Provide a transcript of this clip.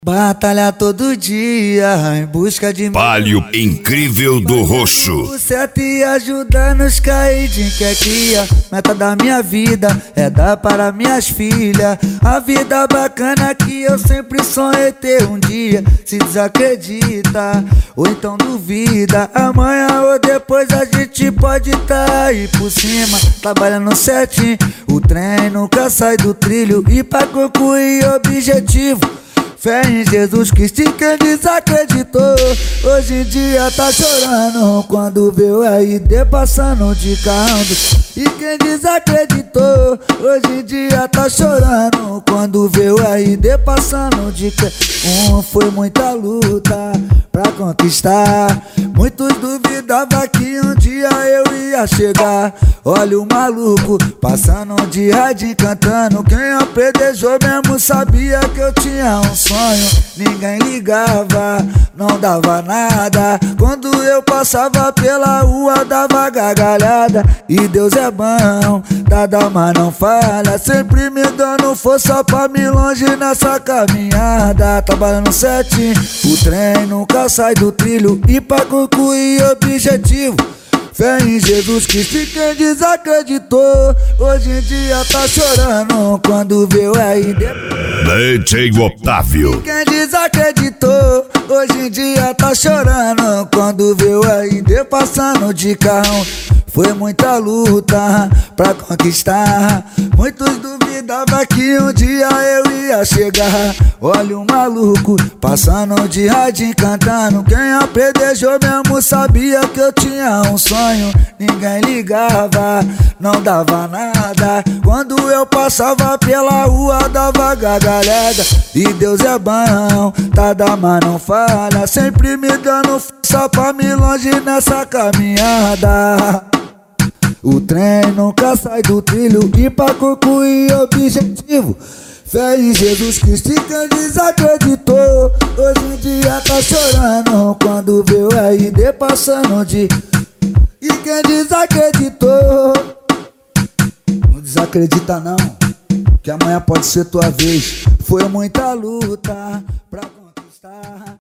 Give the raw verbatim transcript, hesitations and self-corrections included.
Batalha todo dia em busca de Palio incrível do roxo. O certo e ajudando os cair de quietinha. Meta da minha vida é dar para minhas filhas a vida bacana que eu sempre sonhei ter um dia. Se desacredita ou então duvida, amanhã ou depois a gente pode tá aí por cima, trabalhando certinho. O trem nunca sai do trilho e pra concluir objetivo, fé em Jesus Cristo. E quem desacreditou hoje em dia tá chorando quando vê o R D passando de carro. E quem desacreditou hoje em dia tá chorando quando vê o R D passando de carro. Um foi muita luta pra conquistar, muitos duvidavam que um dia eu ia chegar. Olha o maluco passando de rádio cantando. Quem apredejou mesmo sabia que eu tinha um sonho. Ninguém ligava, não dava nada. Quando eu passava pela rua dava gargalhada. E Deus é bom, nada mais não falha, sempre me dando força pra me longe nessa caminhada. Trabalhando certinho, o trem nunca sai do trilho e pra concluir objetivo, fé em Jesus Cristo. E quem desacreditou hoje em dia tá chorando quando vê o R D. D J Otávio. E quem desacreditou hoje em dia tá chorando quando vê o R D passando de carro. Foi muita luta pra conquistar, muitos duvidavam que um dia eu ia chegar. Olha o maluco passando de rádio cantando. Quem apredejou mesmo sabia que eu tinha um sonho. Ninguém ligava, não dava nada. Quando eu passava pela rua dava gargalhada. E Deus é bom, tá da mas não falha, sempre me dando força pra me longe nessa caminhada. O trem nunca sai do trilho e pra concluir objetivo, fé em Jesus Cristo. E quem desacreditou hoje em dia tá chorando quando vê o R D passando de. E quem desacreditou, não desacredita não, que amanhã pode ser tua vez. Foi muita luta pra